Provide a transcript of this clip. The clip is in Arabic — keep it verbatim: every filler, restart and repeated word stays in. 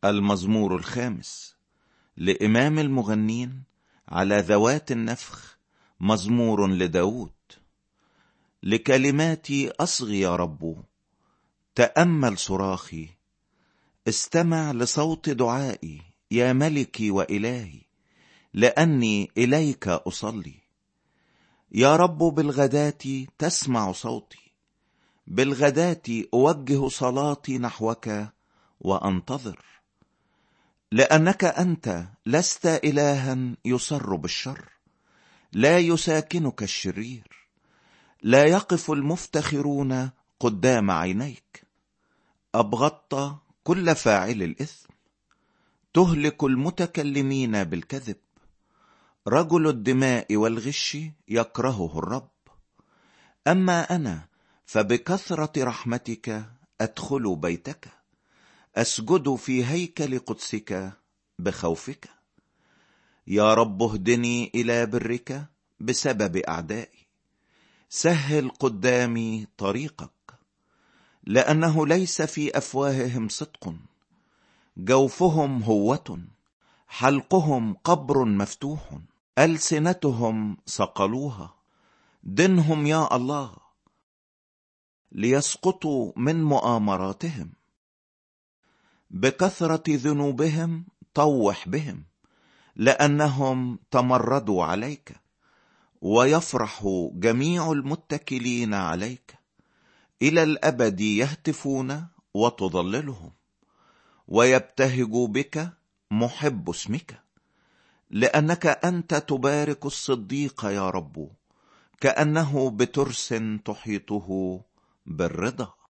المزمور الخامس لإمام المغنين على ذوات النفخ، مزمور لداود. لكلماتي أصغي يا رب، تأمل صراخي، استمع لصوت دعائي يا ملكي وإلهي، لأني إليك أصلي. يا رب بالغداة تسمع صوتي، بالغداة أوجه صلاتي نحوك وأنتظر، لأنك أنت لست إلها يسر بالشر، لا يساكنك الشرير، لا يقف المفتخرون قدام عينيك. أبغضت كل فاعل الإثم، تهلك المتكلمين بالكذب. رجل الدماء والغش يكرهه الرب، أما أنا فبكثرة رحمتك أدخل بيتك، أسجد في هيكل قدسك بخوفك. يا رب اهدني إلى برك بسبب أعدائي، سهل قدامي طريقك، لأنه ليس في أفواههم صدق، جوفهم هوة، حلقهم قبر مفتوح، ألسنتهم صقلوها. دنهم يا الله ليسقطوا من مؤامراتهم، بكثرة ذنوبهم طوح بهم، لأنهم تمردوا عليك. ويفرح جميع المتكلين عليك، إلى الأبد يهتفون وتضللهم، ويبتهج بك محب اسمك، لأنك أنت تبارك الصديق يا رب، كأنه بترس تحيطه بالرضا.